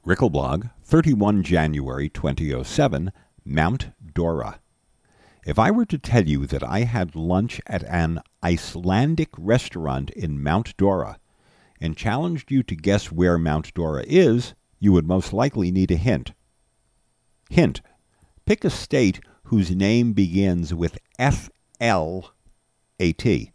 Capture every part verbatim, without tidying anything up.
Rickelblog, thirty-first of January twenty oh seven, Mount Dora. If I were to tell you that I had lunch at an Icelandic restaurant in Mount Dora and challenged you to guess where Mount Dora is, you would most likely need a hint. Hint: pick a state whose name begins with F L A T.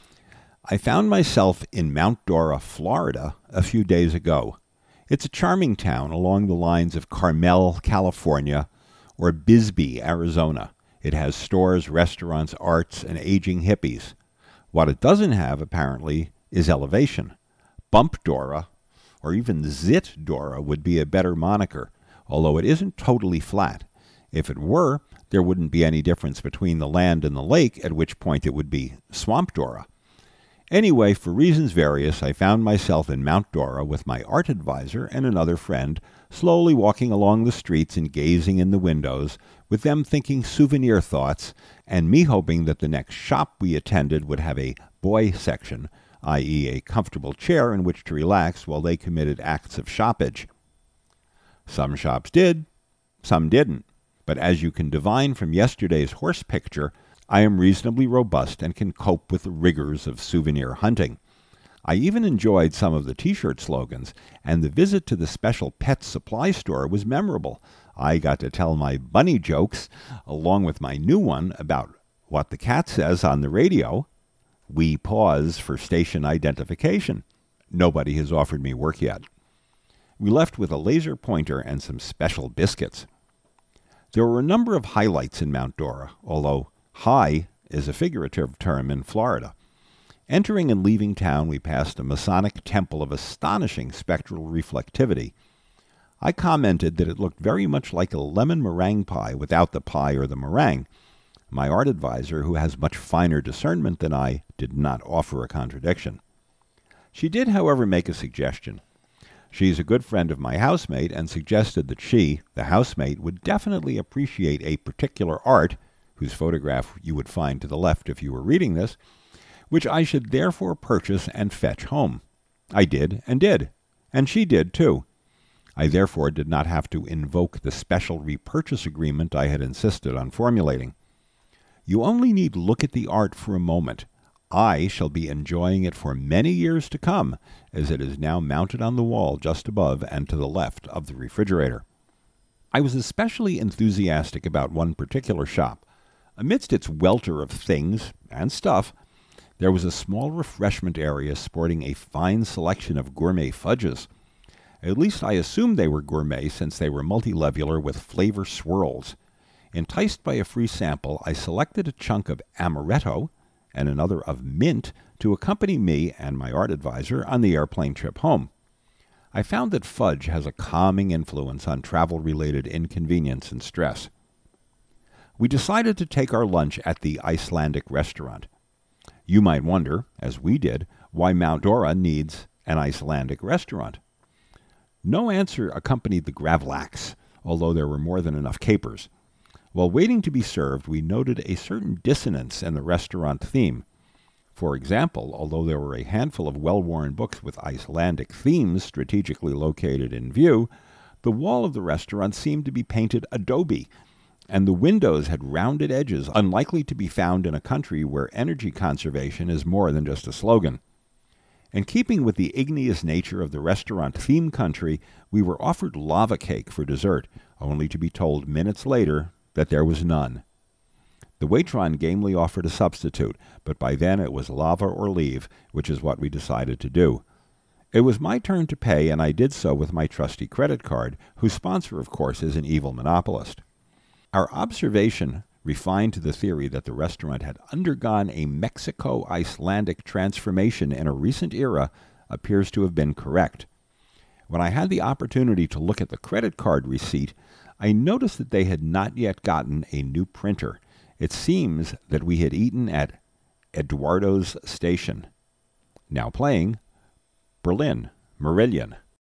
I found myself in Mount Dora, Florida, a few days ago. It's a charming town along the lines of Carmel, California, or Bisbee, Arizona. It has stores, restaurants, arts, and aging hippies. What it doesn't have, apparently, is elevation. Bump Dora, or even Zit Dora, would be a better moniker, although it isn't totally flat. If it were, there wouldn't be any difference between the land and the lake, at which point it would be Swamp Dora. Anyway, for reasons various, I found myself in Mount Dora with my art advisor and another friend, slowly walking along the streets and gazing in the windows, with them thinking souvenir thoughts, and me hoping that the next shop we attended would have a boy section, that is a comfortable chair in which to relax while they committed acts of shoppage. Some shops did, some didn't, but as you can divine from yesterday's horse picture, I am reasonably robust and can cope with the rigors of souvenir hunting. I even enjoyed some of the T-shirt slogans, and the visit to the special pet supply store was memorable. I got to tell my bunny jokes, along with my new one about what the cat says on the radio. We pause for station identification. Nobody has offered me work yet. We left with a laser pointer and some special biscuits. There were a number of highlights in Mount Dora, although high is a figurative term in Florida. Entering and leaving town, we passed a Masonic temple of astonishing spectral reflectivity. I commented that it looked very much like a lemon meringue pie without the pie or the meringue. My art advisor, who has much finer discernment than I, did not offer a contradiction. She did, however, make a suggestion. She's a good friend of my housemate and suggested that she, the housemate, would definitely appreciate a particular art, whose photograph you would find to the left if you were reading this, which I should therefore purchase and fetch home. I did and did, and she did too. I therefore did not have to invoke the special repurchase agreement I had insisted on formulating. You only need look at the art for a moment. I shall be enjoying it for many years to come, as it is now mounted on the wall just above and to the left of the refrigerator. I was especially enthusiastic about one particular shop. Amidst its welter of things and stuff, there was a small refreshment area sporting a fine selection of gourmet fudges. At least I assumed they were gourmet, since they were multilevular with flavor swirls. Enticed by a free sample, I selected a chunk of amaretto and another of mint to accompany me and my art advisor on the airplane trip home. I found that fudge has a calming influence on travel-related inconvenience and stress. We decided to take our lunch at the Icelandic restaurant. You might wonder, as we did, why Mount Dora needs an Icelandic restaurant. No answer accompanied the gravlax, although there were more than enough capers. While waiting to be served, we noted a certain dissonance in the restaurant theme. For example, although there were a handful of well-worn books with Icelandic themes strategically located in view, the wall of the restaurant seemed to be painted adobe, and the windows had rounded edges unlikely to be found in a country where energy conservation is more than just a slogan. In keeping with the igneous nature of the restaurant theme country, we were offered lava cake for dessert, only to be told minutes later that there was none. The waitron gamely offered a substitute, but by then it was lava or leave, which is what we decided to do. It was my turn to pay, and I did so with my trusty credit card, whose sponsor, of course, is an evil monopolist. Our observation, refined to the theory that the restaurant had undergone a Mexico-Icelandic transformation in a recent era, appears to have been correct. When I had the opportunity to look at the credit card receipt, I noticed that they had not yet gotten a new printer. It seems that we had eaten at Eduardo's Station. Now playing Berlin, Marillion.